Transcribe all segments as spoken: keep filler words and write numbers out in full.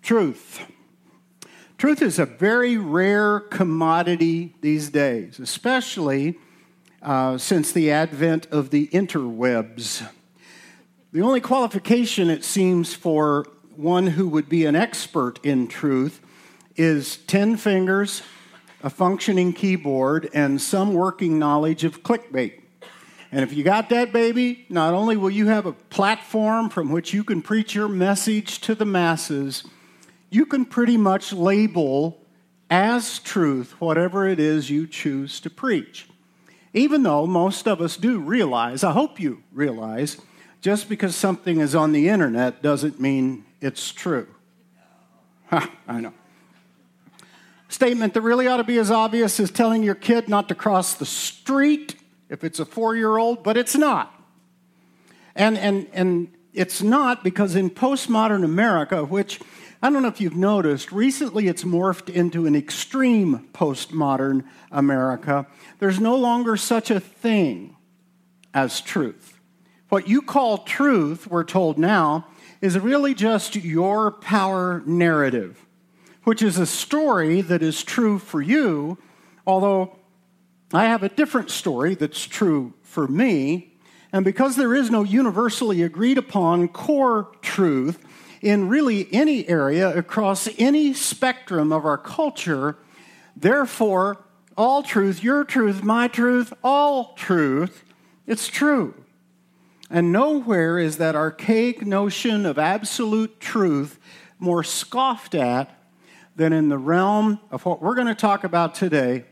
Truth. Truth is a very rare commodity these days, especially uh, since the advent of the interwebs. The only qualification, it seems, for one who would be an expert in truth is ten fingers, a functioning keyboard, and some working knowledge of clickbait. And if you got that, baby, not only will you have a platform from which you can preach your message to the masses, you can pretty much label as truth whatever it is you choose to preach. Even though most of us do realize, I hope you realize, just because something is on the internet doesn't mean it's true. Ha, I know. Statement that really ought to be as obvious as telling your kid not to cross the street if it's a four-year-old, but it's not. And, and, and it's not because in postmodern America, which I don't know if you've noticed, recently it's morphed into an extreme postmodern America. There's no longer such a thing as truth. What you call truth, we're told now, is really just your power narrative, which is a story that is true for you, although I have a different story that's true for me. And because there is no universally agreed upon core truth in really any area across any spectrum of our culture, therefore, all truth, your truth, my truth, all truth, it's true. And nowhere is that archaic notion of absolute truth more scoffed at than in the realm of what we're going to talk about today,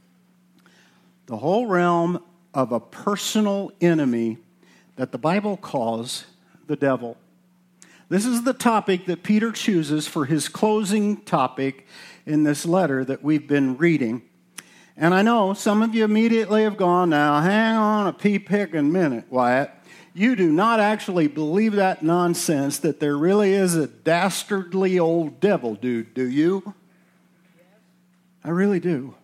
the whole realm of a personal enemy that the Bible calls the devil. This is the topic that Peter chooses for his closing topic in this letter that we've been reading. And I know some of you immediately have gone, now hang on a pea-picking minute, Wyatt. You do not actually believe that nonsense that there really is a dastardly old devil dude, do you? I really do.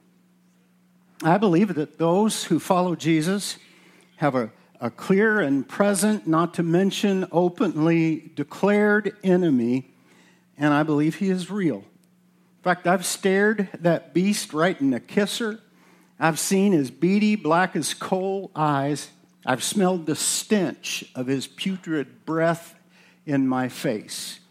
I believe that those who follow Jesus have a A clear and present, not to mention openly declared enemy, and I believe he is real. In fact, I've stared that beast right in the kisser. I've seen his beady, black as coal eyes. I've smelled the stench of his putrid breath in my face.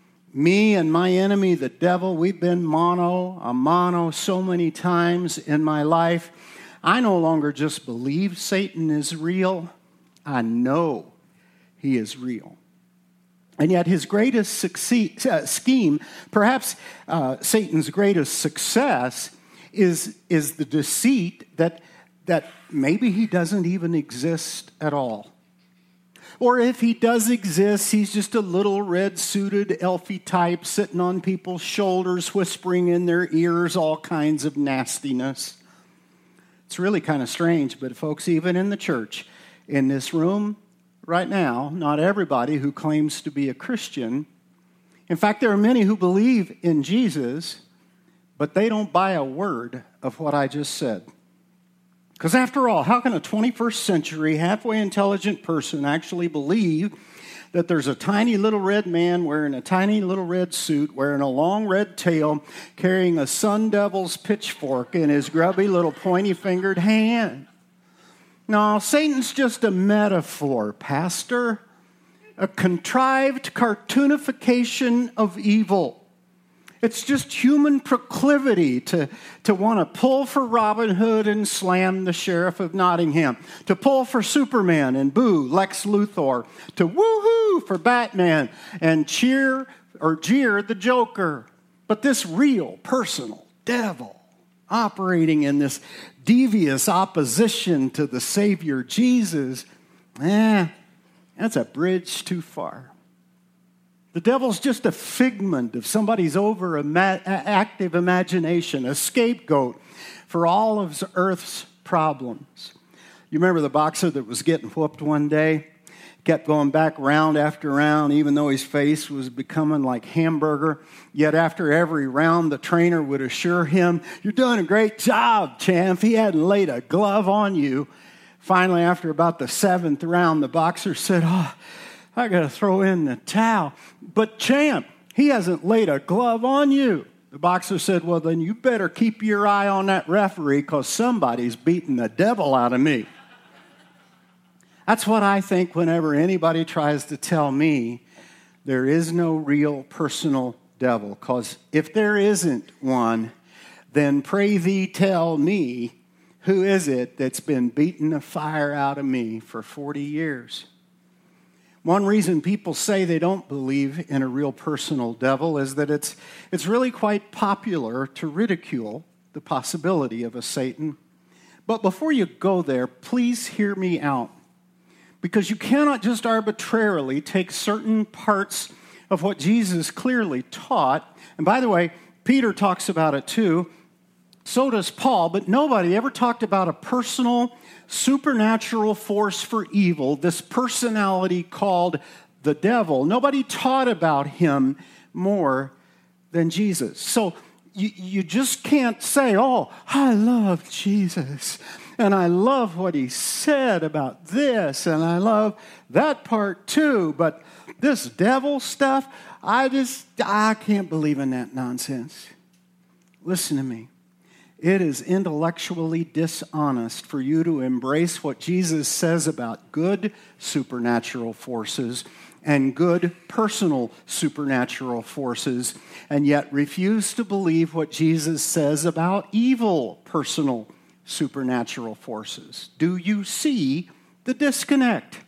Me and my enemy, the devil, we've been mano a mano so many times in my life. I no longer just believe Satan is real. I know he is real. And yet his greatest succeed, uh, scheme, perhaps uh, Satan's greatest success, is, is the deceit that, that maybe he doesn't even exist at all. Or if he does exist, he's just a little red-suited elfy type sitting on people's shoulders, whispering in their ears all kinds of nastiness. It's really kind of strange, but folks, even in the church, in this room right now, not everybody who claims to be a Christian. In fact, there are many who believe in Jesus, but they don't buy a word of what I just said. Because after all, how can a twenty-first century, halfway intelligent person actually believe that there's a tiny little red man wearing a tiny little red suit, wearing a long red tail, carrying a sun devil's pitchfork in his grubby little pointy-fingered hand? No, Satan's just a metaphor, Pastor. A contrived cartoonification of evil. It's just human proclivity to, to want to pull for Robin Hood and slam the Sheriff of Nottingham. To pull for Superman and boo Lex Luthor. To woohoo for Batman and cheer or jeer the Joker. But this real, personal devil operating in this devious opposition to the Savior Jesus, eh, that's a bridge too far. The devil's just a figment of somebody's overactive imagination, a scapegoat for all of Earth's problems. You remember the boxer that was getting whooped one day? Kept going back round after round, even though his face was becoming like hamburger. Yet after every round, the trainer would assure him, "You're doing a great job, champ." He hadn't laid a glove on you. Finally, after about the seventh round, the boxer said, "Oh, I got to throw in the towel." "But champ," He hasn't laid a glove on you. The boxer said, well, then you better keep your eye on that referee because somebody's beating the devil out of me. That's what I think whenever anybody tries to tell me there is no real personal devil. Because if there isn't one, then pray thee tell me, who is it that's been beating the fire out of me for forty years? One reason people say they don't believe in a real personal devil is that it's, it's really quite popular to ridicule the possibility of a Satan. But before you go there, please hear me out. Because you cannot just arbitrarily take certain parts of what Jesus clearly taught. And by the way, Peter talks about it too. So does Paul, but nobody ever talked about a personal, supernatural force for evil, this personality called the devil. Nobody taught about him more than Jesus. So you, you just can't say, oh, I love Jesus, and I love what he said about this, and I love that part too, but this devil stuff, I just, I can't believe in that nonsense. Listen to me. It is intellectually dishonest for you to embrace what Jesus says about good supernatural forces and good personal supernatural forces, and yet refuse to believe what Jesus says about evil personal supernatural forces. Do you see the disconnect?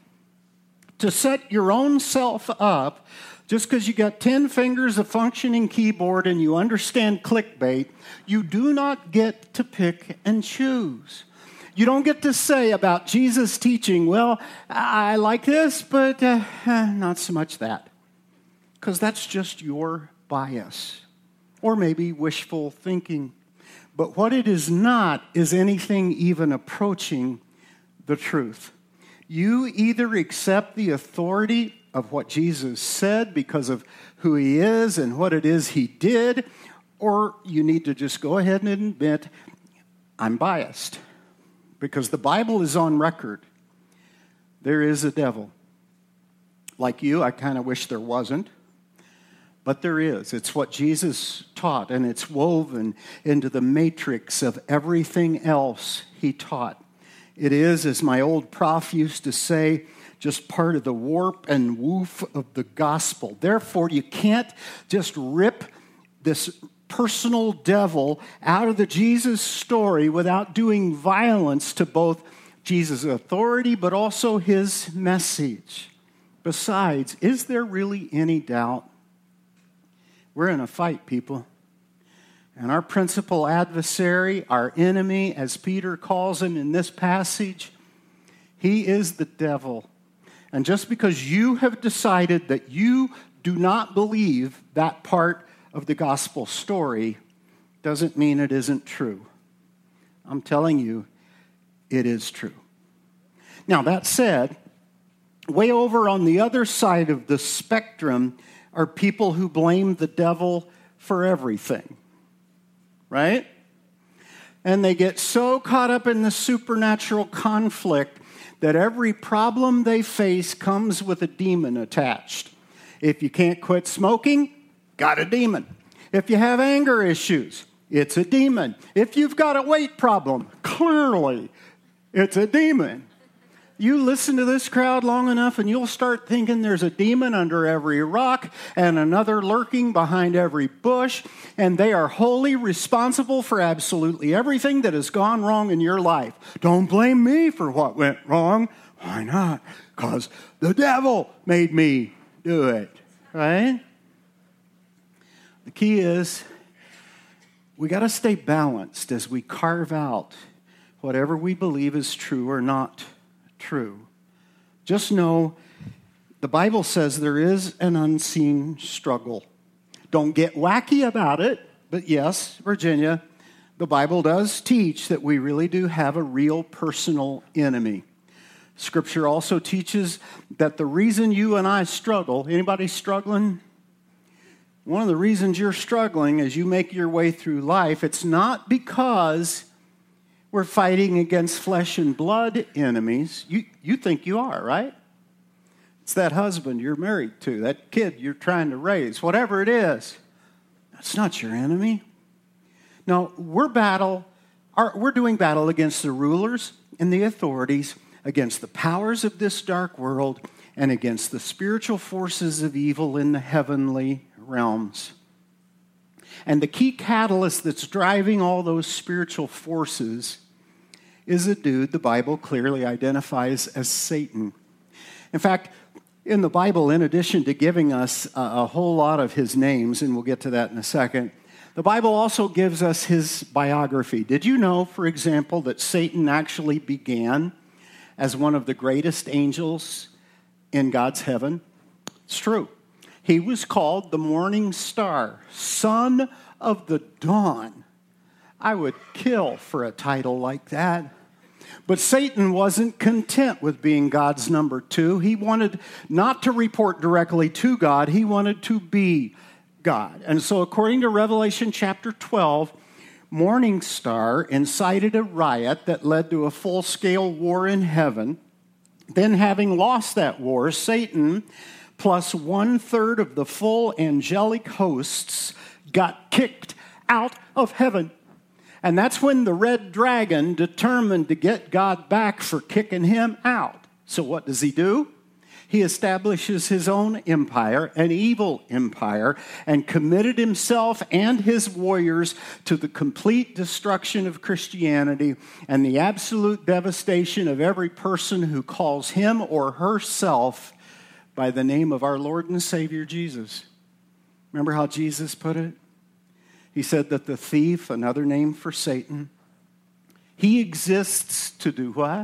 To set your own self up, just because you got ten fingers, a functioning keyboard, and you understand clickbait, you do not get to pick and choose. You don't get to say about Jesus' teaching, well, I like this, but uh, not so much that. Because that's just your bias. Or maybe wishful thinking. But what it is not is anything even approaching the truth. You either accept the authority of what Jesus said because of who he is and what it is he did, or you need to just go ahead and admit, I'm biased. Because the Bible is on record. There is a devil. Like you, I kind of wish there wasn't. But there is. It's what Jesus taught, and it's woven into the matrix of everything else he taught. It is, as my old prof used to say, just part of the warp and woof of the gospel. Therefore, you can't just rip this personal devil out of the Jesus story without doing violence to both Jesus' authority but also his message. Besides, is there really any doubt? We're in a fight, people. And our principal adversary, our enemy, as Peter calls him in this passage, he is the devil. And just because you have decided that you do not believe that part of the gospel story doesn't mean it isn't true. I'm telling you, it is true. Now, that said, way over on the other side of the spectrum are people who blame the devil for everything, right? And they get so caught up in the supernatural conflict that every problem they face comes with a demon attached. If you can't quit smoking, got a demon. If you have anger issues, it's a demon. If you've got a weight problem, clearly, it's a demon. You listen to this crowd long enough and you'll start thinking there's a demon under every rock and another lurking behind every bush, and they are wholly responsible for absolutely everything that has gone wrong in your life. Don't blame me for what went wrong. Why not? Because the devil made me do it, right? The key is we got to stay balanced as we carve out whatever we believe is true or not true. Just know the Bible says there is an unseen struggle. Don't get wacky about it, but yes, Virginia, the Bible does teach that we really do have a real personal enemy. Scripture also teaches that the reason you and I struggle, anybody struggling? One of the reasons you're struggling as you make your way through life, it's not because we're fighting against flesh and blood enemies. You, you think you are, right? It's that husband you're married to, that kid you're trying to raise, whatever it is. That's not your enemy. No, we're battle, our, we're doing battle against the rulers and the authorities, against the powers of this dark world, and against the spiritual forces of evil in the heavenly realms. And the key catalyst that's driving all those spiritual forces is a dude the Bible clearly identifies as Satan. In fact, in the Bible, in addition to giving us a, a whole lot of his names, and we'll get to that in a second, the Bible also gives us his biography. Did you know, for example, that Satan actually began as one of the greatest angels in God's heaven? It's true. He was called the morning star, son of the dawn. I would kill for a title like that. But Satan wasn't content with being God's number two. He wanted not to report directly to God. He wanted to be God. And so according to Revelation chapter twelve, Morning Star incited a riot that led to a full-scale war in heaven. Then, having lost that war, Satan, plus one-third of the full angelic hosts, got kicked out of heaven. And that's when the red dragon determined to get God back for kicking him out. So what does he do? He establishes his own empire, an evil empire, and committed himself and his warriors to the complete destruction of Christianity and the absolute devastation of every person who calls him or herself by the name of our Lord and Savior Jesus. Remember how Jesus put it? He said that the thief, another name for Satan, he exists to do what?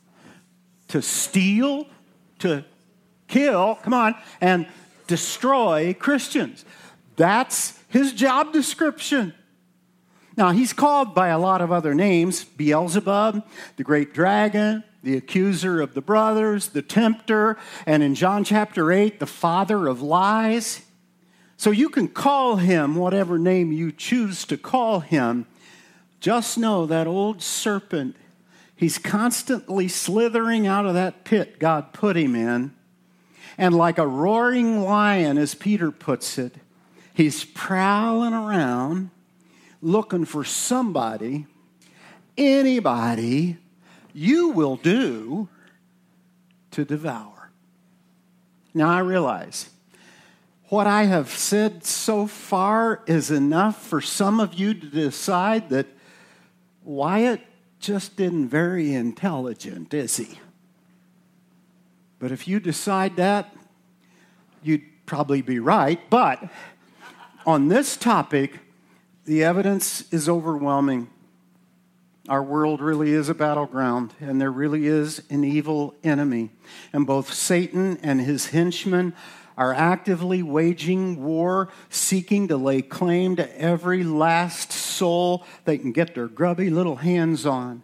To steal, to kill, come on, and destroy Christians. That's his job description. Now, he's called by a lot of other names: Beelzebub, the great dragon, the accuser of the brothers, the tempter, and in John chapter eight, the father of lies. So you can call him whatever name you choose to call him. Just know that old serpent, he's constantly slithering out of that pit God put him in. And like a roaring lion, as Peter puts it, he's prowling around looking for somebody, anybody you will do to devour. Now I realize what I have said so far is enough for some of you to decide that Wyatt just isn't very intelligent, is he? But if you decide that, you'd probably be right. But on this topic, the evidence is overwhelming. Our world really is a battleground, and there really is an evil enemy. And both Satan and his henchmen are actively waging war, seeking to lay claim to every last soul they can get their grubby little hands on.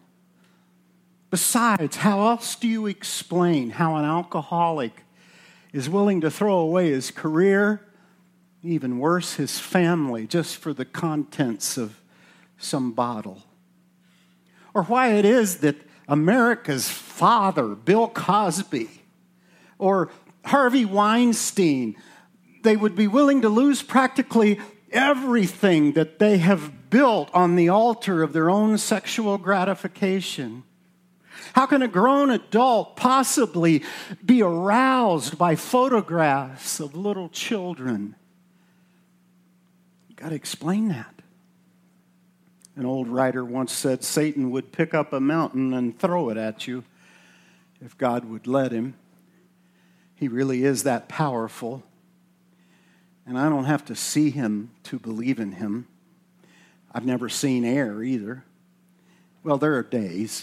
Besides, how else do you explain how an alcoholic is willing to throw away his career, even worse, his family, just for the contents of some bottle? Or why it is that America's father, Bill Cosby, or Harvey Weinstein, they would be willing to lose practically everything that they have built on the altar of their own sexual gratification. How can a grown adult possibly be aroused by photographs of little children? You've got to explain that. An old writer once said Satan would pick up a mountain and throw it at you if God would let him. He really is that powerful. And I don't have to see him to believe in him. I've never seen air either. Well, there are days.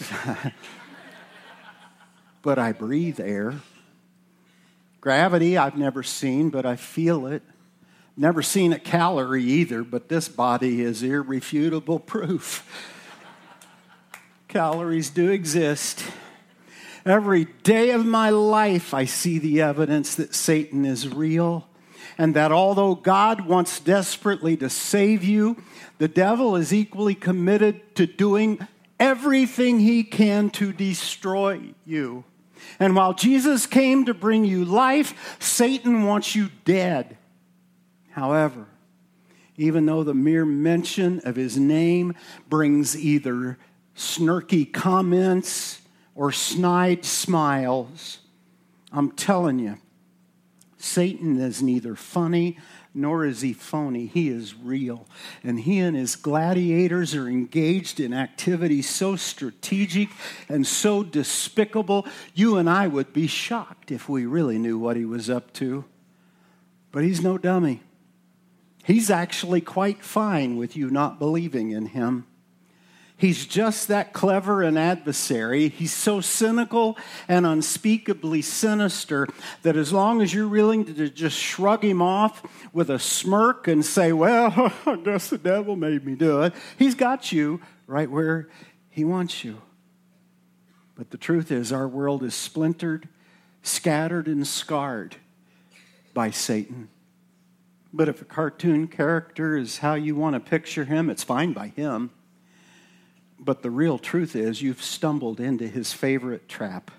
But I breathe air. Gravity I've never seen, but I feel it. Never seen a calorie either, but this body is irrefutable proof. Calories do exist. Every day of my life, I see the evidence that Satan is real, and that although God wants desperately to save you, the devil is equally committed to doing everything he can to destroy you. And while Jesus came to bring you life, Satan wants you dead. However, even though the mere mention of his name brings either snarky comments or snide smiles, I'm telling you, Satan is neither funny nor is he phony. He is real. And he and his gladiators are engaged in activities so strategic and so despicable, you and I would be shocked if we really knew what he was up to. But he's no dummy. He's actually quite fine with you not believing in him. He's just that clever an adversary. He's so cynical and unspeakably sinister that as long as you're willing to just shrug him off with a smirk and say, well, I guess the devil made me do it, he's got you right where he wants you. But the truth is, our world is splintered, scattered, and scarred by Satan. But if a cartoon character is how you want to picture him, it's fine by him. But the real truth is you've stumbled into his favorite trap.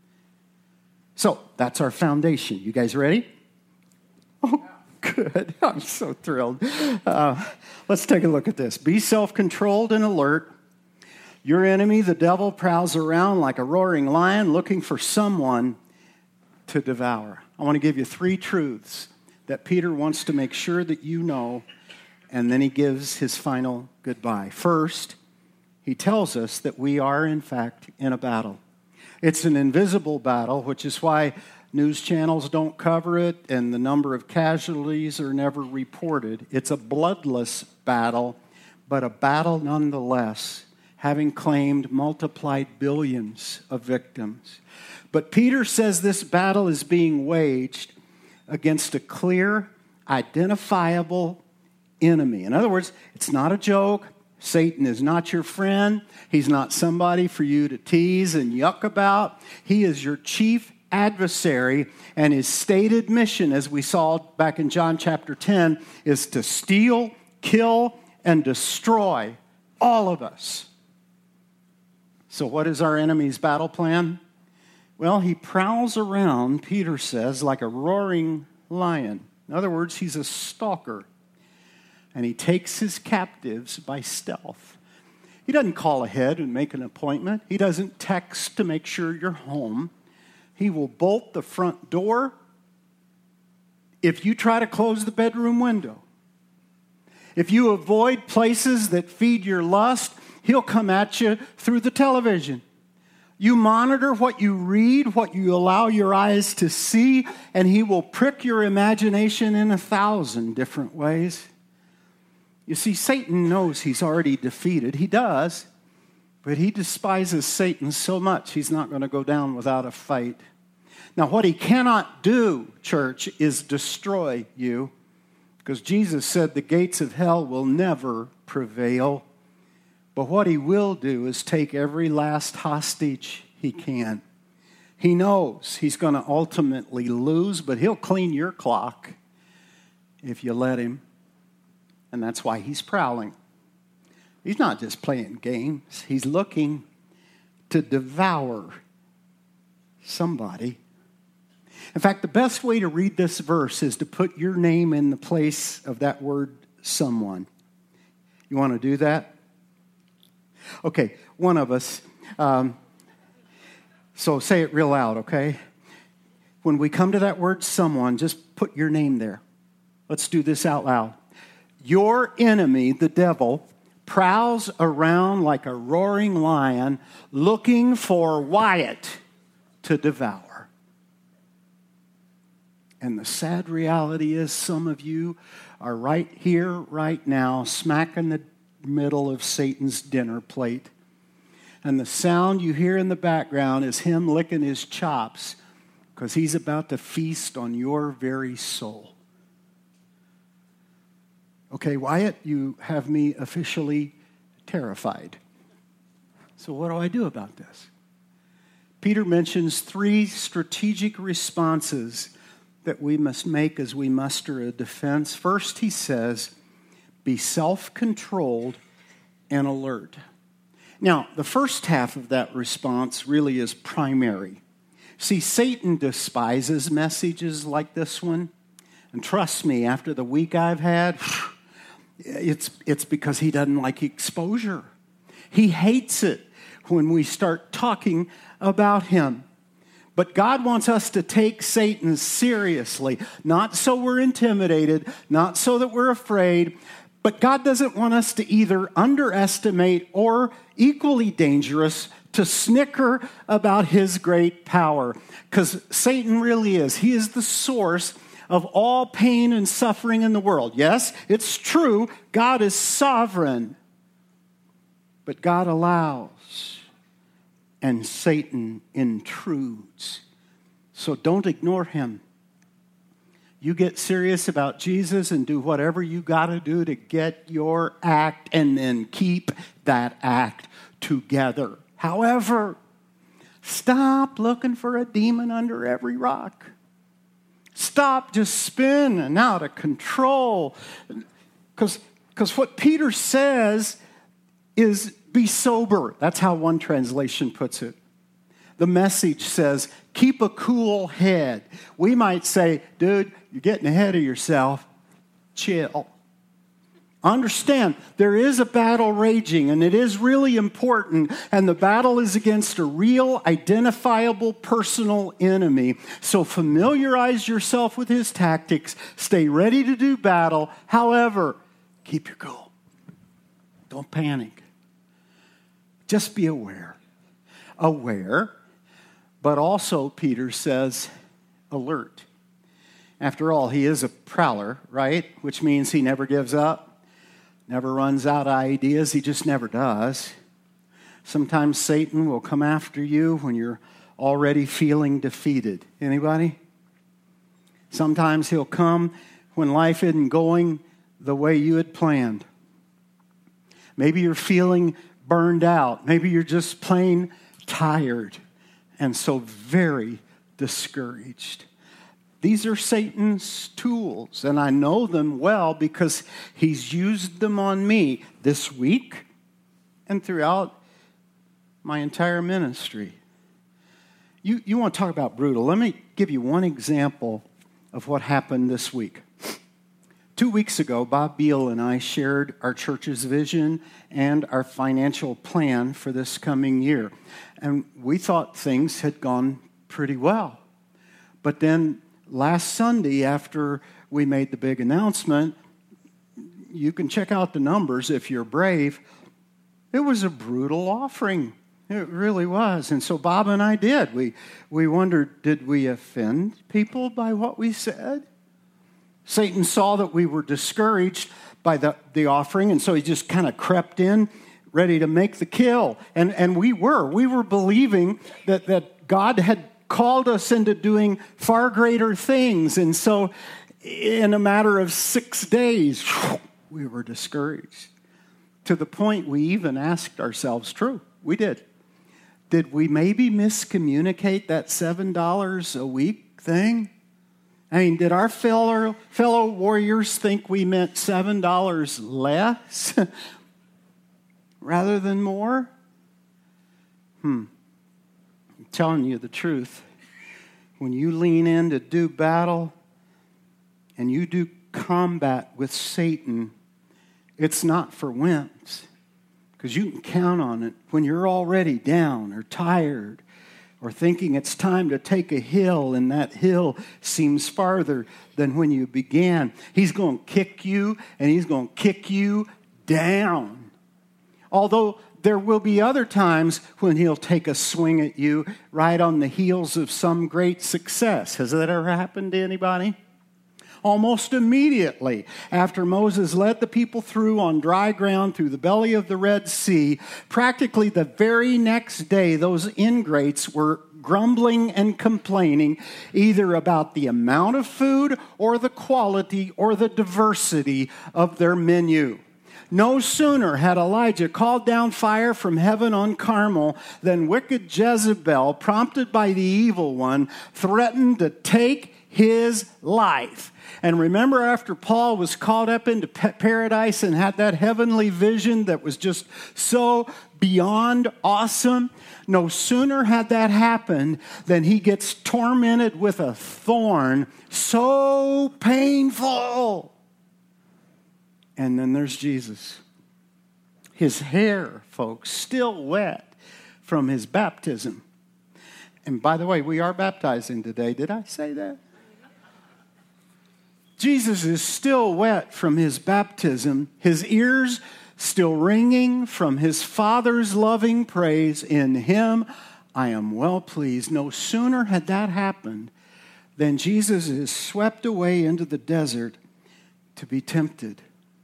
So that's our foundation. You guys ready? Oh, good. I'm so thrilled. Uh, let's take a look at this. Be self-controlled and alert. Your enemy, the devil, prowls around like a roaring lion looking for someone to devour. I want to give you three truths that Peter wants to make sure that you know, and then he gives his final goodbye. First, he tells us that we are, in fact, in a battle. It's an invisible battle, which is why news channels don't cover it and the number of casualties are never reported. It's a bloodless battle, but a battle nonetheless, having claimed multiplied billions of victims. But Peter says this battle is being waged against a clear, identifiable enemy. In other words, it's not a joke. Satan is not your friend. He's not somebody for you to tease and yuck about. He is your chief adversary, and his stated mission, as we saw back in John chapter ten, is to steal, kill, and destroy all of us. So what is our enemy's battle plan? Well, he prowls around, Peter says, like a roaring lion. In other words, he's a stalker. And he takes his captives by stealth. He doesn't call ahead and make an appointment. He doesn't text to make sure you're home. He will bolt the front door if you try to close the bedroom window. If you avoid places that feed your lust, he'll come at you through the television. You monitor what you read, what you allow your eyes to see, and he will prick your imagination in a thousand different ways. You see, Satan knows he's already defeated. He does, but he despises Satan so much he's not going to go down without a fight. Now, what he cannot do, church, is destroy you, because Jesus said the gates of hell will never prevail. But what he will do is take every last hostage he can. He knows he's going to ultimately lose, but he'll clean your clock if you let him. And that's why he's prowling. He's not just playing games. He's looking to devour somebody. In fact, the best way to read this verse is to put your name in the place of that word someone. You want to do that? Okay, one of us. Um, so say it real loud, okay? When we come to that word someone, just put your name there. Let's do this out loud. Your enemy, the devil, prowls around like a roaring lion looking for Wyatt to devour. And the sad reality is some of you are right here, right now, smack in the middle of Satan's dinner plate. And the sound you hear in the background is him licking his chops because he's about to feast on your very soul. Okay, Wyatt, you have me officially terrified. So what do I do about this? Peter mentions three strategic responses that we must make as we muster a defense. First, he says, be self-controlled and alert. Now, the first half of that response really is primary. See, Satan despises messages like this one. And trust me, after the week I've had, it's, it's because he doesn't like exposure. He hates it when we start talking about him. But God wants us to take Satan seriously, not so we're intimidated, not so that we're afraid, but God doesn't want us to either underestimate or, equally dangerous, to snicker about his great power. Because Satan really is. He is the source of all pain and suffering in the world. Yes, it's true, God is sovereign, but God allows, and Satan intrudes. So don't ignore him. You get serious about Jesus and do whatever you got to do to get your act, and then keep that act together. However, stop looking for a demon under every rock. Stop just spinning out of control. Because because what Peter says is be sober. That's how one translation puts it. The Message says, keep a cool head. We might say, dude, you're getting ahead of yourself. Chill. Understand, there is a battle raging, and it is really important, and the battle is against a real, identifiable, personal enemy. So familiarize yourself with his tactics. Stay ready to do battle. However, keep your cool. Don't panic. Just be aware. Aware, but also, Peter says, alert. After all, he is a prowler, right? Which means he never gives up, never runs out of ideas. He just never does. Sometimes Satan will come after you when you're already feeling defeated. Anybody? Sometimes he'll come when life isn't going the way you had planned. Maybe you're feeling burned out. Maybe you're just plain tired and so very discouraged. These are Satan's tools, and I know them well because he's used them on me this week and throughout my entire ministry. You, you want to talk about brutal. Let me give you one example of what happened this week. Two weeks ago, Bob Beal and I shared our church's vision and our financial plan for this coming year. And we thought things had gone pretty well. But then last Sunday, after we made the big announcement, you can check out the numbers if you're brave. It was a brutal offering. It really was. And so Bob and I did. We, we wondered, did we offend people by what we said? Satan saw that we were discouraged by the, the offering, and so he just kind of crept in, ready to make the kill. And, and we were. We were believing that, that God had called us into doing far greater things. And so in a matter of six days, we were discouraged. To the point we even asked ourselves, true, we did. Did we maybe miscommunicate that seven dollars a week thing? I mean, did our fellow, fellow warriors think we meant seven dollars less rather than more? Hmm. I'm telling you the truth. When you lean in to do battle and you do combat with Satan, it's not for wimps, because you can count on it when you're already down or tired or thinking it's time to take a hill and that hill seems farther than when you began. He's going to kick you, and he's going to kick you down. Although there will be other times when he'll take a swing at you right on the heels of some great success. Has that ever happened to anybody? Almost immediately after Moses led the people through on dry ground through the belly of the Red Sea, practically the very next day, those ingrates were grumbling and complaining either about the amount of food or the quality or the diversity of their menu. No sooner had Elijah called down fire from heaven on Carmel than wicked Jezebel, prompted by the evil one, threatened to take his life. And remember, after Paul was caught up into paradise and had that heavenly vision that was just so beyond awesome, no sooner had that happened than he gets tormented with a thorn so painful. And then there's Jesus. His hair, folks, still wet from his baptism. And by the way, we are baptizing today. Did I say that? Jesus is still wet from his baptism. His ears still ringing from his Father's loving praise. In him I am well pleased. No sooner had that happened than Jesus is swept away into the desert to be tempted.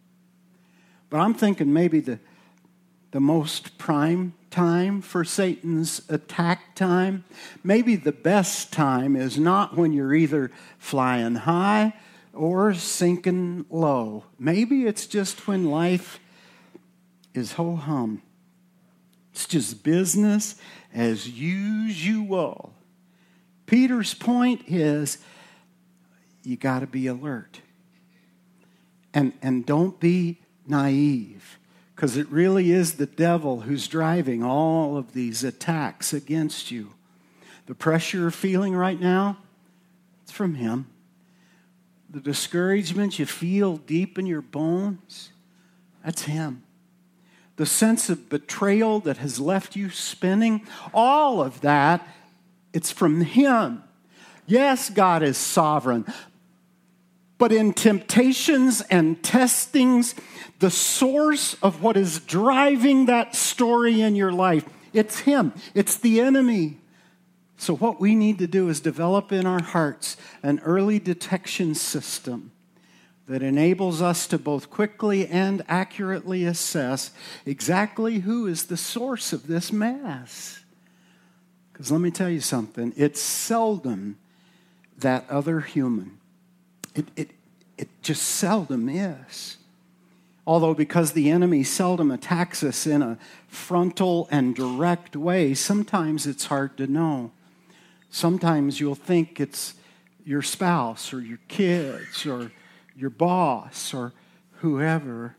But I'm thinking maybe the, the most prime time for Satan's attack time, maybe the best time is not when you're either flying high or sinking low. Maybe it's just when life is ho-hum. It's just business as usual. Peter's point is you got to be alert. And, and don't be naive, because it really is the devil who's driving all of these attacks against you. The pressure you're feeling right now, it's from him. The discouragement you feel deep in your bones, that's him. The sense of betrayal that has left you spinning, all of that, it's from him. Yes, God is sovereign. But in temptations and testings, the source of what is driving that story in your life, it's him. It's the enemy. So what we need to do is develop in our hearts an early detection system that enables us to both quickly and accurately assess exactly who is the source of this mess. Because let me tell you something, it's seldom that other human. It, it, it just seldom is. Although because the enemy seldom attacks us in a frontal and direct way, sometimes it's hard to know. Sometimes you'll think it's your spouse or your kids or your boss or whoever.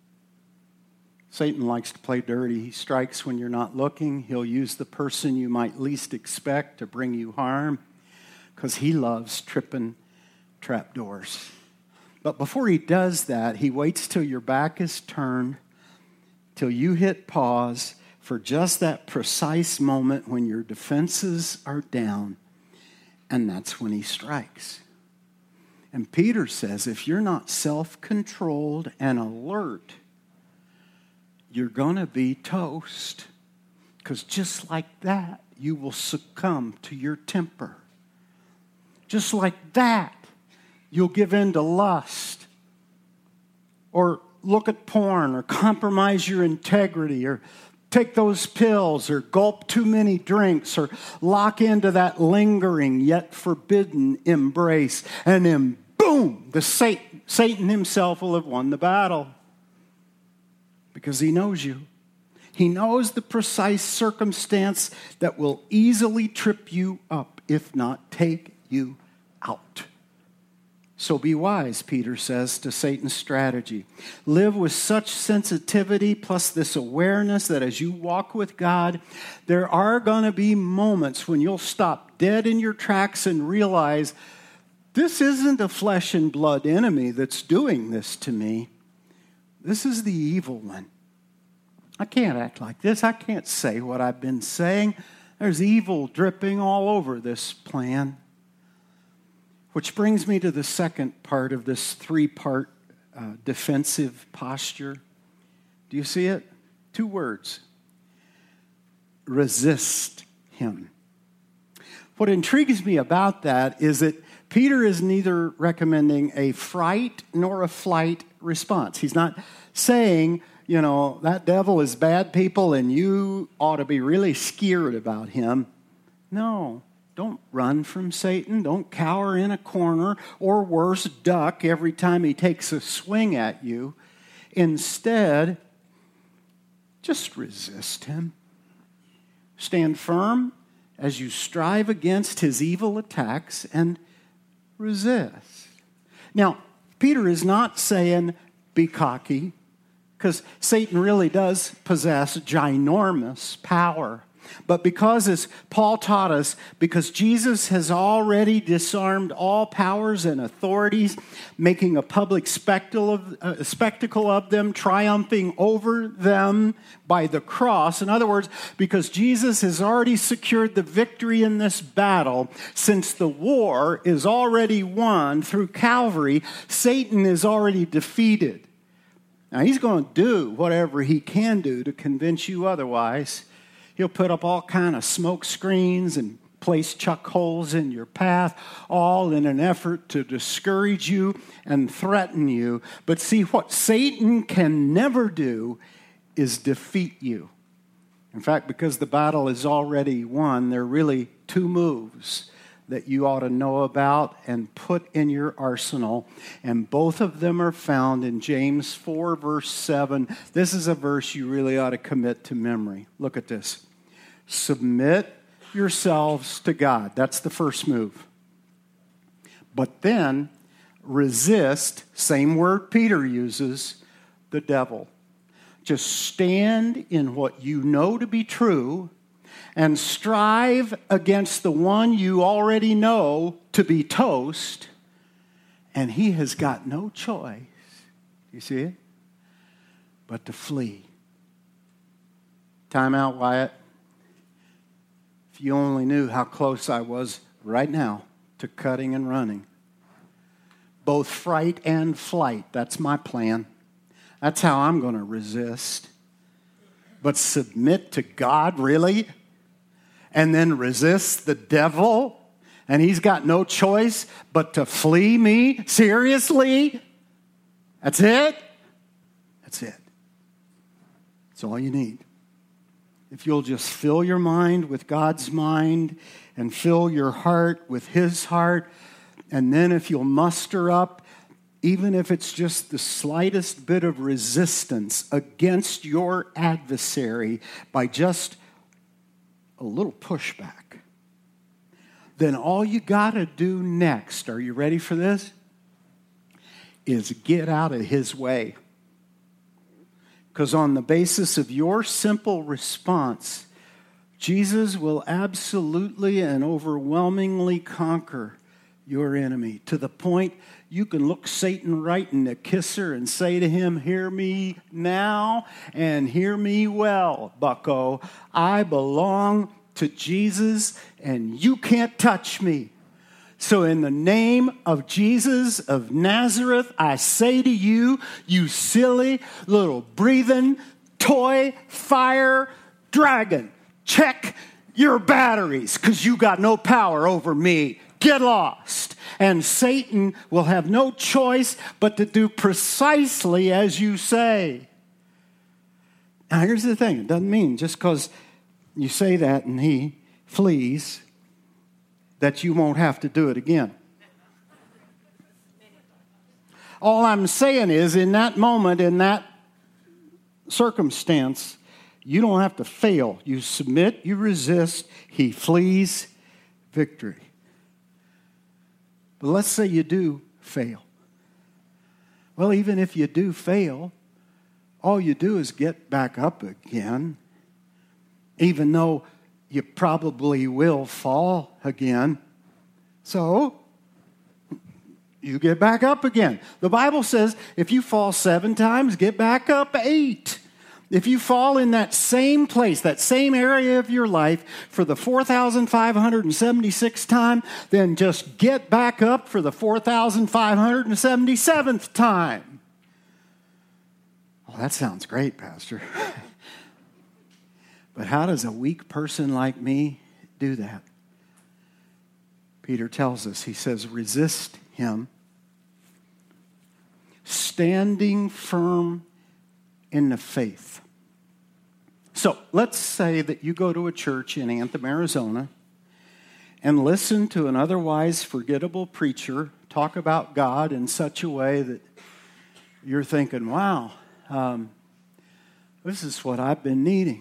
Satan likes to play dirty. He strikes when you're not looking. He'll use the person you might least expect to bring you harm because he loves tripping trapdoors. But before he does that, he waits till your back is turned, till you hit pause for just that precise moment when your defenses are down, and that's when he strikes. And Peter says, if you're not self-controlled and alert, you're going to be toast. Because just like that, you will succumb to your temper. Just like that, you'll give in to lust, or look at porn, or compromise your integrity, or take those pills, or gulp too many drinks, or lock into that lingering yet forbidden embrace. And then, boom, the Satan, Satan himself will have won the battle. Because he knows you. He knows the precise circumstance that will easily trip you up, if not take you out. So be wise, Peter says, to Satan's strategy. Live with such sensitivity plus this awareness that as you walk with God, there are going to be moments when you'll stop dead in your tracks and realize this isn't a flesh and blood enemy that's doing this to me. This is the evil one. I can't act like this. I can't say what I've been saying. There's evil dripping all over this plan. Which brings me to the second part of this three-part uh, defensive posture. Do you see it? Two words. Resist him. What intrigues me about that is that Peter is neither recommending a fright nor a flight response. He's not saying, you know, that devil is bad people and you ought to be really scared about him. No. Don't run from Satan. Don't cower in a corner, or worse, duck every time he takes a swing at you. Instead, just resist him. Stand firm as you strive against his evil attacks and resist. Now, Peter is not saying be cocky, because Satan really does possess ginormous power. But because, as Paul taught us, because Jesus has already disarmed all powers and authorities, making a public spectacle of, uh, a spectacle of them, triumphing over them by the cross. In other words, because Jesus has already secured the victory in this battle, since the war is already won through Calvary, Satan is already defeated. Now, he's going to do whatever he can do to convince you otherwise. He'll put up all kind of smoke screens and place chuck holes in your path, all in an effort to discourage you and threaten you. But see, what Satan can never do is defeat you. In fact, because the battle is already won, there are really two moves that you ought to know about and put in your arsenal. And both of them are found in James four, verse seven. This is a verse you really ought to commit to memory. Look at this. Submit yourselves to God. That's the first move. But then resist, same word Peter uses, the devil. Just stand in what you know to be true and strive against the one you already know to be toast, and he has got no choice, you see it, but to flee. Time out, Wyatt. If you only knew how close I was right now to cutting and running. Both fright and flight, that's my plan. That's how I'm going to resist. But submit to God, really? And then resist the devil? And he's got no choice but to flee me? Seriously? That's it? That's it. That's all you need. If you'll just fill your mind with God's mind and fill your heart with his heart, and then if you'll muster up, even if it's just the slightest bit of resistance against your adversary by just a little pushback, then all you got to do next, are you ready for this? Is get out of his way. Because on the basis of your simple response, Jesus will absolutely and overwhelmingly conquer your enemy to the point you can look Satan right in the kisser and say to him, hear me now and hear me well, bucko. I belong to Jesus and you can't touch me. So in the name of Jesus of Nazareth, I say to you, you silly little breathing toy fire dragon, check your batteries because you got no power over me. Get lost. And Satan will have no choice but to do precisely as you say. Now here's the thing. It doesn't mean just because you say that and he flees that you won't have to do it again. All I'm saying is, in that moment, in that circumstance, you don't have to fail. You submit, you resist, he flees, victory. But let's say you do fail. Well, even if you do fail, all you do is get back up again, even though you probably will fall again. So, you get back up again. The Bible says if you fall seven times, get back up eight. If you fall in that same place, that same area of your life for the four thousand five hundred seventy-sixth time, then just get back up for the four thousand five hundred seventy-seventh time. Well, that sounds great, Pastor. But how does a weak person like me do that? Peter tells us, he says, resist him, standing firm in the faith. So let's say that you go to a church in Anthem, Arizona, and listen to an otherwise forgettable preacher talk about God in such a way that you're thinking, wow, um, this is what I've been needing.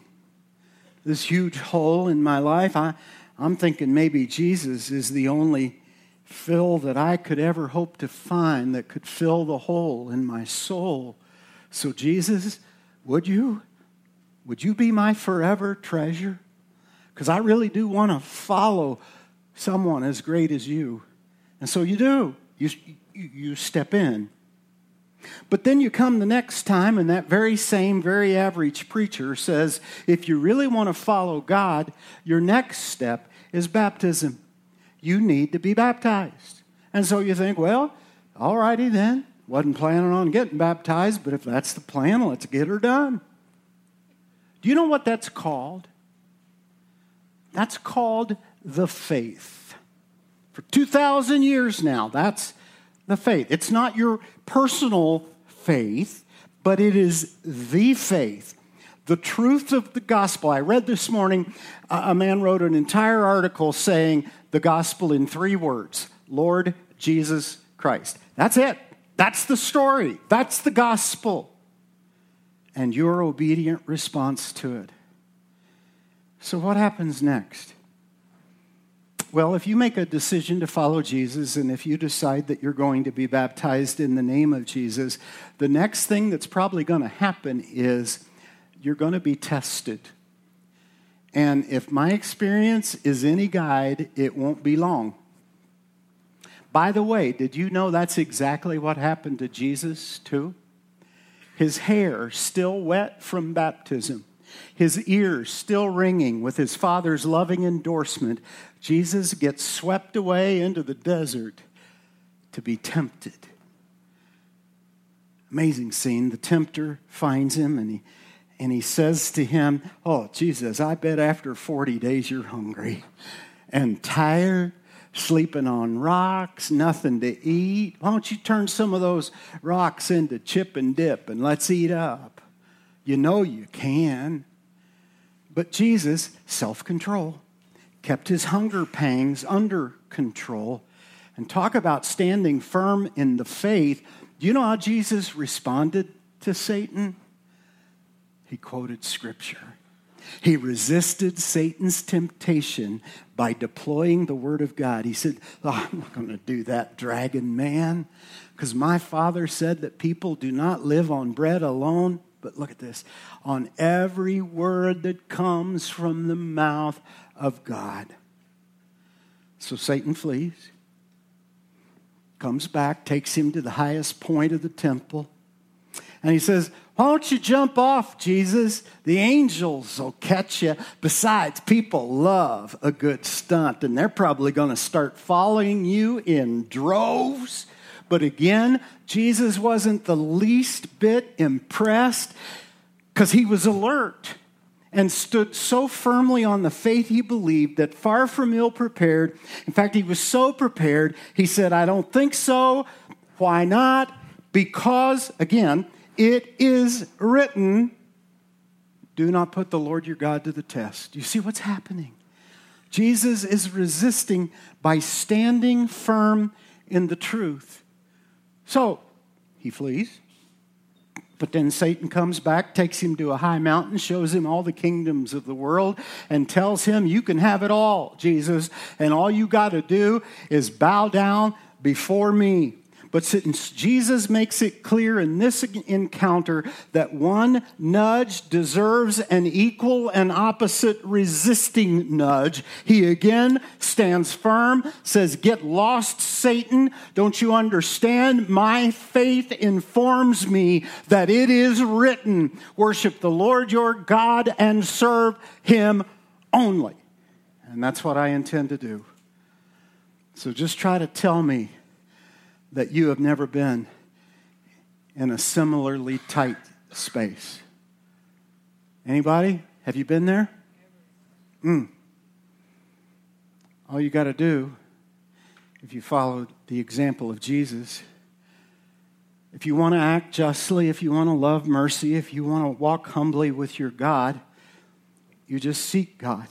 This huge hole in my life, I, I'm thinking maybe Jesus is the only fill that I could ever hope to find that could fill the hole in my soul. So Jesus, would you? Would you be my forever treasure? Because I really do want to follow someone as great as you. And so you do. You, you, you step in. But then you come the next time, and that very same, very average preacher says, if you really want to follow God, your next step is baptism. You need to be baptized. And so you think, well, all righty then. Wasn't planning on getting baptized, but if that's the plan, let's get her done. Do you know what that's called? That's called the faith. For two thousand years now, that's the faith. It's not your personal faith, but it is the faith. The truth of the gospel. I read this morning, a man wrote an entire article saying the gospel in three words. Lord Jesus Christ. That's it. That's the story. That's the gospel. And your obedient response to it. So what happens next? Well, if you make a decision to follow Jesus, and if you decide that you're going to be baptized in the name of Jesus, the next thing that's probably going to happen is you're going to be tested. And if my experience is any guide, it won't be long. By the way, did you know that's exactly what happened to Jesus too? His hair still wet from baptism. His ears still ringing with his Father's loving endorsement. Jesus gets swept away into the desert to be tempted. Amazing scene. The tempter finds him and he and he says to him, oh, Jesus, I bet after forty days you're hungry and tired, sleeping on rocks, nothing to eat. Why don't you turn some of those rocks into chip and dip and let's eat up? You know you can. But Jesus, self-control, kept his hunger pangs under control. And talk about standing firm in the faith. Do you know how Jesus responded to Satan? He quoted Scripture. He resisted Satan's temptation by deploying the Word of God. He said, oh, I'm not going to do that, dragon man, because my Father said that people do not live on bread alone, but look at this, on every word that comes from the mouth of God. So Satan flees, comes back, takes him to the highest point of the temple, and he says, why don't you jump off, Jesus? The angels will catch you. Besides, people love a good stunt, and they're probably going to start following you in droves. But again, Jesus wasn't the least bit impressed because he was alert and stood so firmly on the faith he believed that far from ill-prepared, in fact, he was so prepared, he said, I don't think so. Why not? Because, again, it is written, do not put the Lord your God to the test. You see what's happening? Jesus is resisting by standing firm in the truth. So, he flees. But then Satan comes back, takes him to a high mountain, shows him all the kingdoms of the world, and tells him, you can have it all, Jesus, and all you got to do is bow down before me. But since Jesus makes it clear in this encounter that one nudge deserves an equal and opposite resisting nudge, he again stands firm, says, get lost, Satan. Don't you understand? My faith informs me that it is written, worship the Lord your God and serve him only. And that's what I intend to do. So just try to tell me that you have never been in a similarly tight space. Anybody? Have you been there? Mm. All you got to do, if you follow the example of Jesus, if you want to act justly, if you want to love mercy, if you want to walk humbly with your God, you just seek God.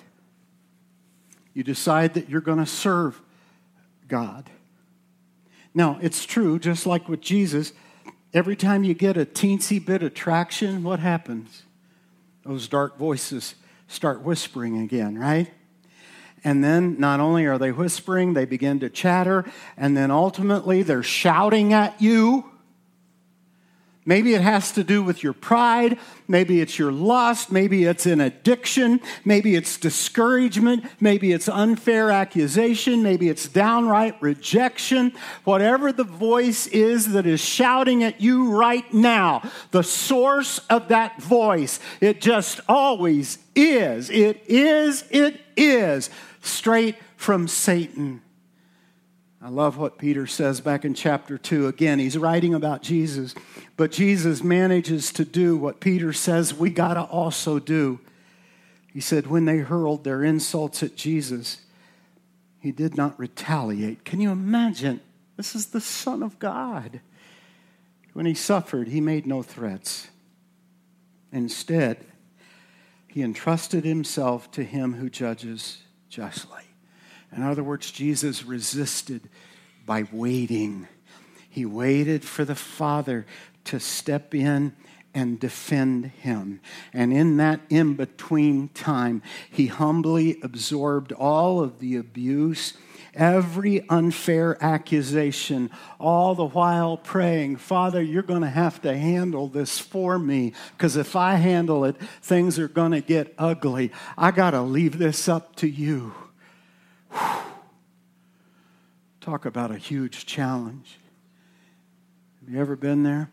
You decide that you're going to serve God. Now, it's true, just like with Jesus, every time you get a teensy bit of traction, what happens? Those dark voices start whispering again, right? And then not only are they whispering, they begin to chatter, and then ultimately they're shouting at you. Maybe it has to do with your pride. Maybe it's your lust. Maybe it's an addiction. Maybe it's discouragement. Maybe it's unfair accusation. Maybe it's downright rejection. Whatever the voice is that is shouting at you right now, the source of that voice, it just always is. It is, it is straight from Satan. I love what Peter says back in chapter two. Again, he's writing about Jesus, but Jesus manages to do what Peter says we got to also do. He said, when they hurled their insults at Jesus, he did not retaliate. Can you imagine? This is the Son of God. When he suffered, he made no threats. Instead, he entrusted himself to him who judges justly. In other words, Jesus resisted by waiting. He waited for the Father to step in and defend him. And in that in-between time, he humbly absorbed all of the abuse, every unfair accusation, all the while praying, Father, you're going to have to handle this for me, because if I handle it, things are going to get ugly. I got to leave this up to you. Whew. Talk about a huge challenge. Have you ever been there?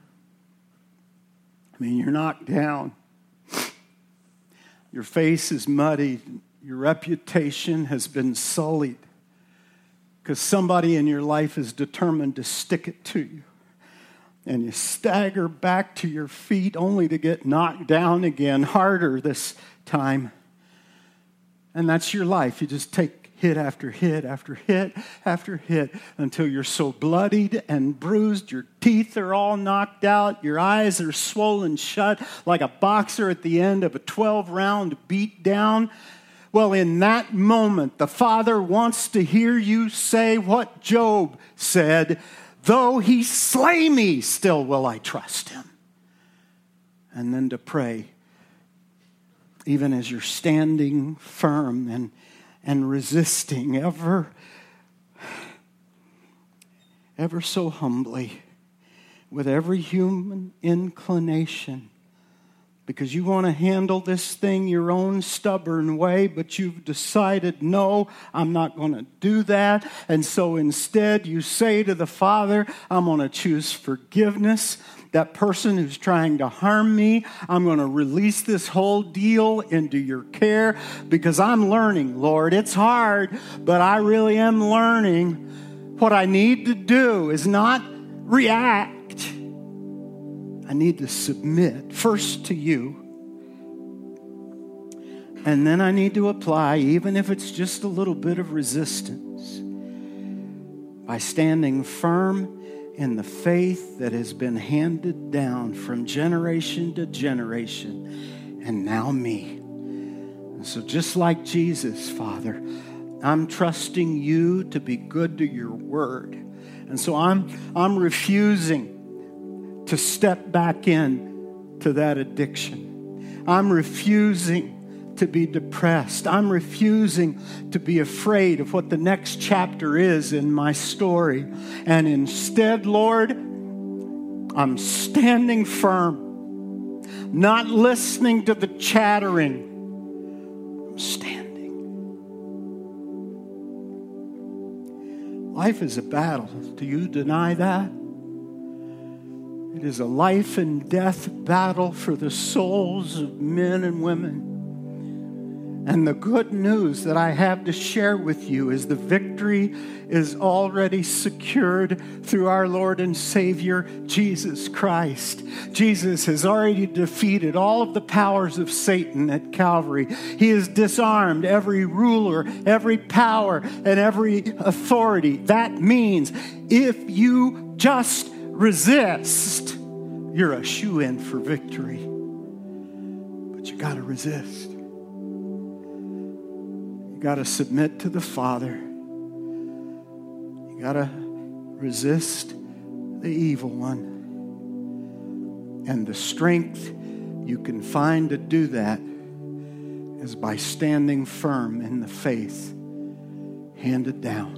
I mean, you're knocked down. Your face is muddied. Your reputation has been sullied because somebody in your life is determined to stick it to you. And you stagger back to your feet only to get knocked down again, harder this time. And that's your life. You just take hit after hit after hit after hit until you're so bloodied and bruised. Your teeth are all knocked out. Your eyes are swollen shut like a boxer at the end of a twelve-round beat down. Well, in that moment, the Father wants to hear you say what Job said, though he slay me, still will I trust him. And then to pray, even as you're standing firm and and resisting ever, ever so humbly with every human inclination, because you want to handle this thing your own stubborn way, but you've decided, no, I'm not going to do that. And so instead you say to the Father, I'm going to choose forgiveness. That person who's trying to harm me, I'm going to release this whole deal into your care, because I'm learning, Lord. It's hard, but I really am learning. What I need to do is not react. I need to submit first to you. And then I need to apply, even if it's just a little bit of resistance, by standing firm in the faith that has been handed down from generation to generation, and now me. And so just like Jesus, Father, I'm trusting you to be good to your word. And so I'm, I'm refusing to step back in to that addiction. I'm refusing to be depressed. I'm refusing to be afraid of what the next chapter is in my story. And instead, Lord, I'm standing firm, not listening to the chattering. I'm standing. Life is a battle. Do you deny that? It is a life and death battle for the souls of men and women. And the good news that I have to share with you is the victory is already secured through our Lord and Savior, Jesus Christ. Jesus has already defeated all of the powers of Satan at Calvary. He has disarmed every ruler, every power, and every authority. That means if you just resist, you're a shoo-in for victory. But you got to resist. You got to submit to the Father. You got to resist the evil one. And the strength you can find to do that is by standing firm in the faith handed down.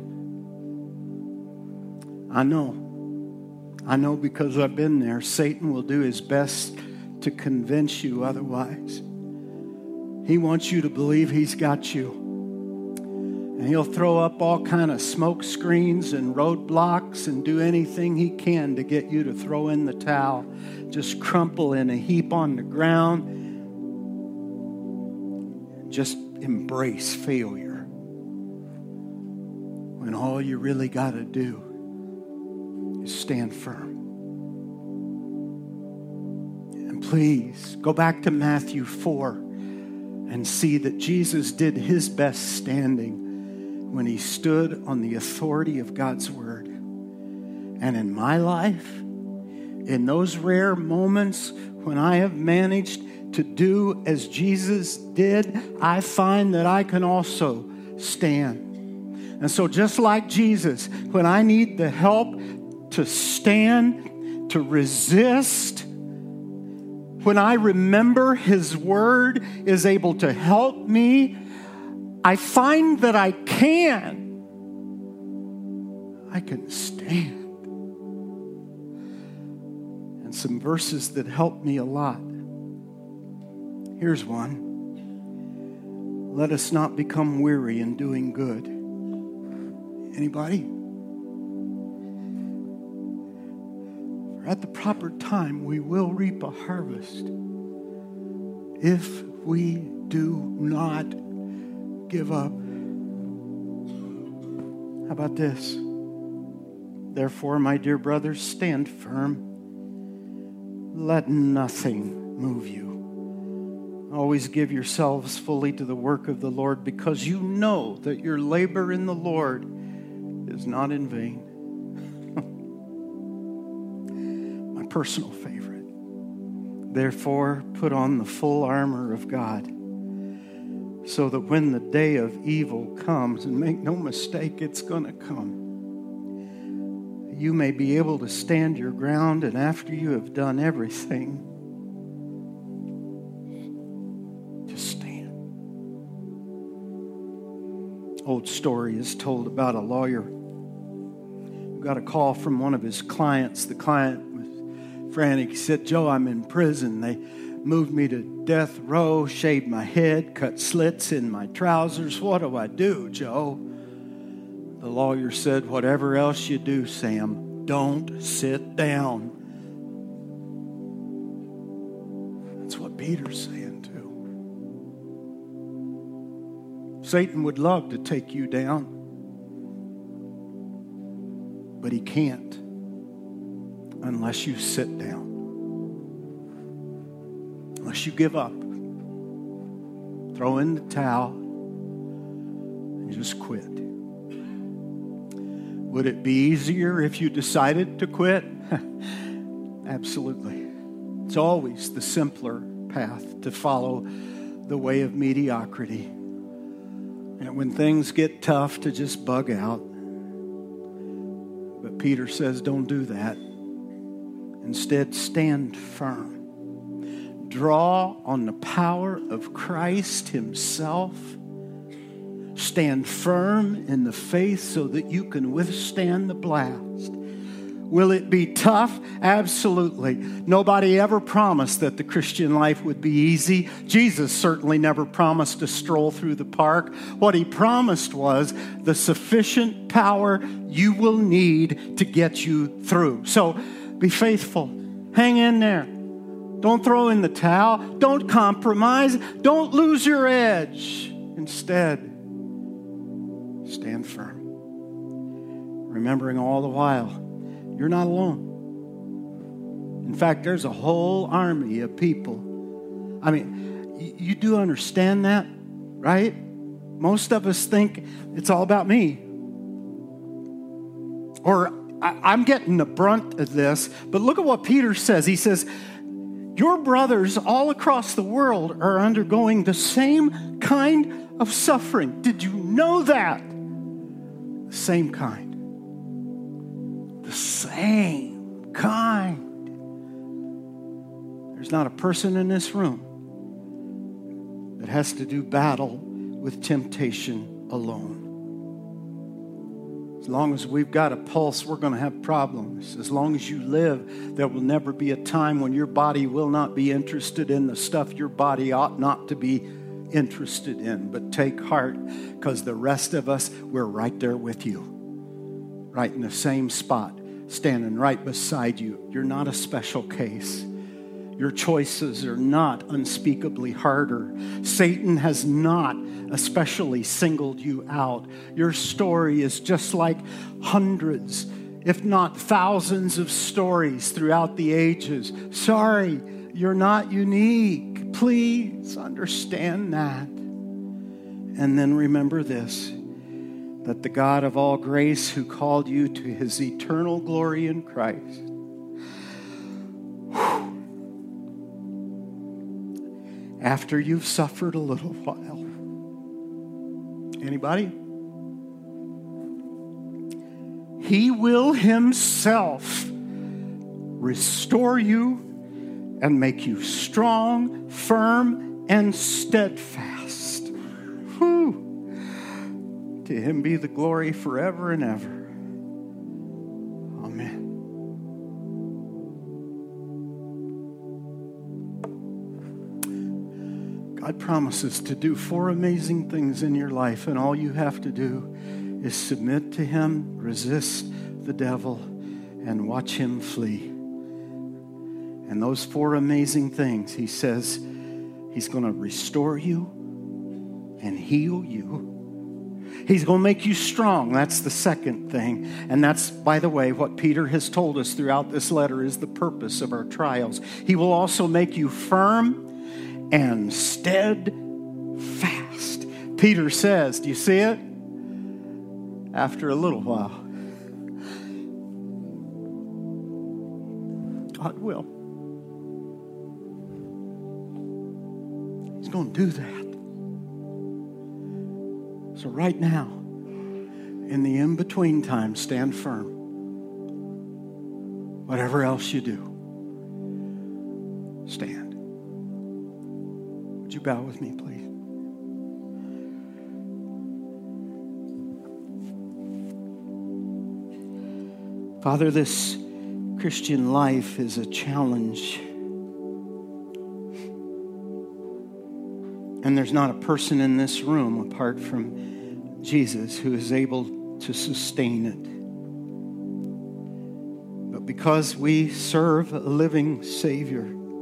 I know. I know because I've been there. Satan will do his best to convince you otherwise. He wants you to believe he's got you. And he'll throw up all kind of smoke screens and roadblocks and do anything he can to get you to throw in the towel. Just crumple in a heap on the ground. Just embrace failure. When all you really got to do is stand firm. And please go back to Matthew four and see that Jesus did his best standing when he stood on the authority of God's word. And in my life, in those rare moments when I have managed to do as Jesus did, I find that I can also stand. And so just like Jesus, when I need the help to stand, to resist, when I remember his word is able to help me, I find that I can. I can stand. And some verses that help me a lot. Here's one. Let us not become weary in doing good. Anybody? For at the proper time we will reap a harvest if we do not give up. How about this? Therefore, my dear brothers, stand firm. Let nothing move you. Always give yourselves fully to the work of the Lord, because you know that your labor in the Lord is not in vain. My personal favorite. Therefore, put on the full armor of God, so that when the day of evil comes, and make no mistake, it's going to come, you may be able to stand your ground, and after you have done everything, just stand. Old story is told about a lawyer who got a call from one of his clients. The client was frantic. He said, "Joe, I'm in prison. They moved me to death row, shaved my head, cut slits in my trousers. What do I do, Joe?" The lawyer said, "Whatever else you do, Sam, don't sit down." That's what Peter's saying too. Satan would love to take you down, but he can't unless you sit down. Unless you give up, throw in the towel, and just quit. Would it be easier if you decided to quit? Absolutely. It's always the simpler path to follow the way of mediocrity. And when things get tough, to just bug out. But Peter says, don't do that. Instead, stand firm. Draw on the power of Christ himself. Stand firm in the faith so that you can withstand the blast. Will it be tough? Absolutely. Nobody ever promised that the Christian life would be easy. Jesus certainly never promised to stroll through the park. What he promised was the sufficient power you will need to get you through. So be faithful. Hang in there. Don't throw in the towel. Don't compromise. Don't lose your edge. Instead, stand firm. Remembering all the while, you're not alone. In fact, there's a whole army of people. I mean, you, you do understand that, right? Most of us think it's all about me. Or I, I'm getting the brunt of this, but look at what Peter says. He says, your brothers all across the world are undergoing the same kind of suffering. Did you know that? The same kind. The same kind. There's not a person in this room that has to do battle with temptation alone. As long as we've got a pulse, we're going to have problems. As long as you live, there will never be a time when your body will not be interested in the stuff your body ought not to be interested in. But take heart, because the rest of us, we're right there with you. Right in the same spot, standing right beside you. You're not a special case. Your choices are not unspeakably harder. Satan has not especially singled you out. Your story is just like hundreds, if not thousands of stories throughout the ages. Sorry, you're not unique. Please understand that. And then remember this, that the God of all grace who called you to his eternal glory in Christ, after you've suffered a little while. Anybody? He will himself restore you and make you strong, firm, and steadfast. Whew. To him be the glory forever and ever. Amen. God promises to do four amazing things in your life, and all you have to do is submit to him, resist the devil, and watch him flee. And those four amazing things, he says, he's going to restore you and heal you. He's going to make you strong. That's the second thing. And that's, by the way, what Peter has told us throughout this letter is the purpose of our trials. He will also make you firm and steadfast. Peter says, do you see it? After a little while, God will. He's going to do that. So right now, in the in-between time, stand firm. Whatever else you do, stand. Would you bow with me, please? Father, this Christian life is a challenge. And there's not a person in this room apart from Jesus who is able to sustain it. But because we serve a living Savior,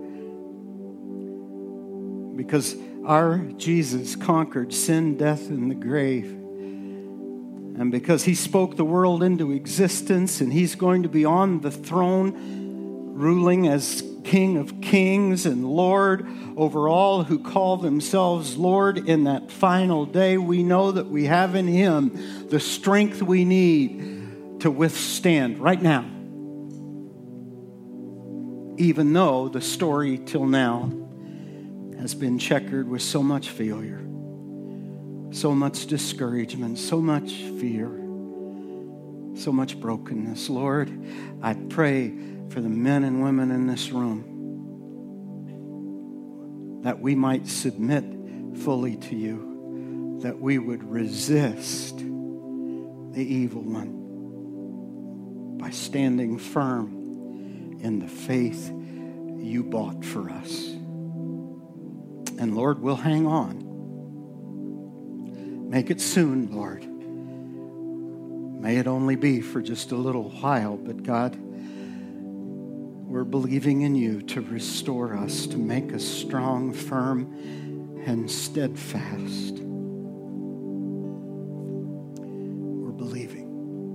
because our Jesus conquered sin, death, and the grave, and because he spoke the world into existence, and he's going to be on the throne ruling as King of Kings and Lord over all who call themselves Lord in that final day, we know that we have in him the strength we need to withstand right now. Even though the story till now has been checkered with so much failure, so much discouragement, so much fear, so much brokenness. Lord, I pray for the men and women in this room that we might submit fully to you, that we would resist the evil one by standing firm in the faith you bought for us. And Lord, we'll hang on. Make it soon, Lord. May it only be for just a little while, but God, we're believing in you to restore us, to make us strong, firm, and steadfast. We're believing.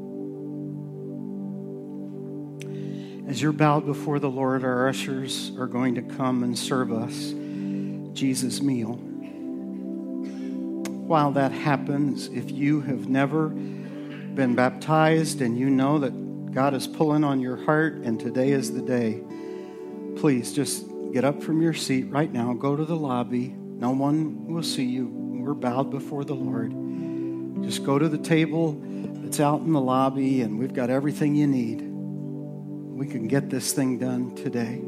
As you're bowed before the Lord, our ushers are going to come and serve us Jesus' meal. While that happens, if you have never been baptized and you know that God is pulling on your heart and today is the day, please just get up from your seat right now. Go to the lobby. No one will see you. We're bowed before the Lord. Just go to the table that's out in the lobby, and we've got everything you need. We can get this thing done today.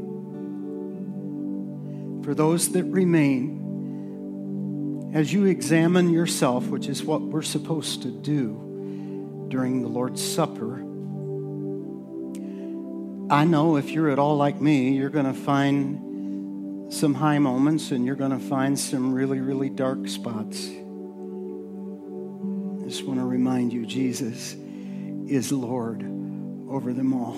For those that remain, as you examine yourself, which is what we're supposed to do, during the Lord's Supper. I know if you're at all like me, you're going to find some high moments and you're going to find some really, really dark spots. I just want to remind you, Jesus is Lord over them all.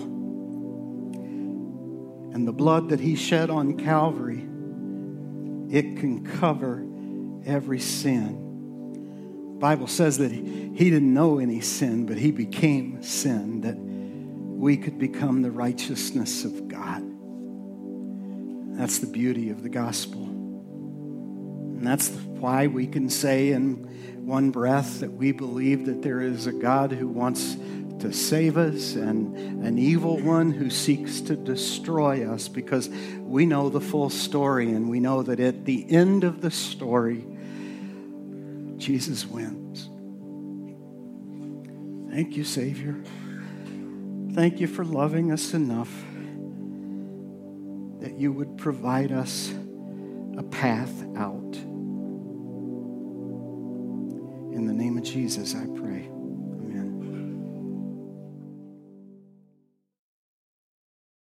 And the blood that he shed on Calvary, it can cover every sin. The Bible says that he, he didn't know any sin, but he became sin, that we could become the righteousness of God. That's the beauty of the gospel. And that's why we can say in one breath that we believe that there is a God who wants to save us and an evil one who seeks to destroy us, because we know the full story, and we know that at the end of the story, Jesus wins. Thank you, Savior. Thank you for loving us enough that you would provide us a path out. In the name of Jesus, I pray.